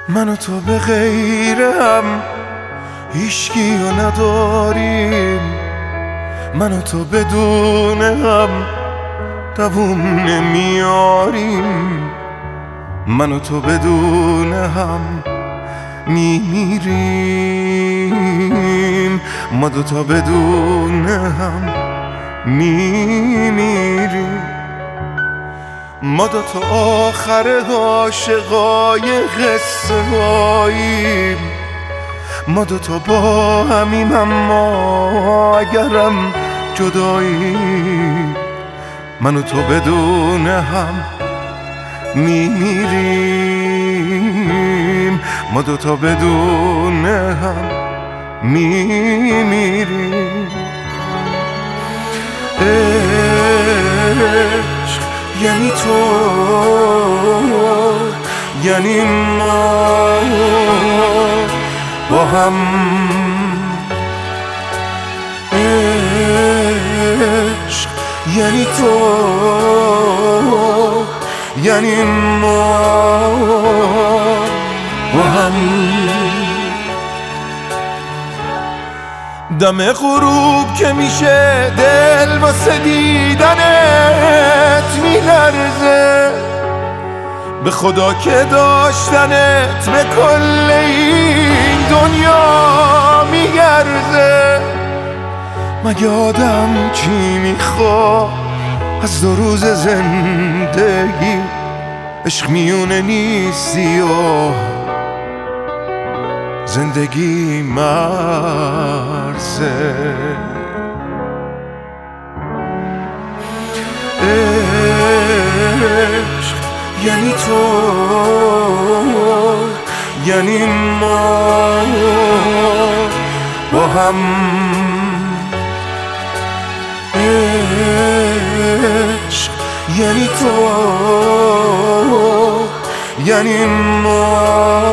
من و تو به غیر هم هیچکیو نداریم، من و تو بدون هم دووم نمیاریم، من و تو بدون هم میمیریم، ما دوتا بدون هم میمیریم، ما دوتا آخر عاشقای قصه هاییم، ما دوتا با همیم اما اگرم جداییم، من و تو بدون هم میمیریم، ما دوتا بدون هم میمیریم. عشق یعنی تو، یعنی ما با هم، عشق یعنی تو، یعنی ما با هم. دم غروب که میشه دل واسه دیدنت میلرزه، به خدا که داشتنت به کل این دنیا میگرزه. مگه آدم چی میخواد از 2 روز زندگی؟ عشق میونه نیستی و زندگی مرزه. عشق یعنی تو، یعنی ما با هم، عشق یعنی تو، یعنی ما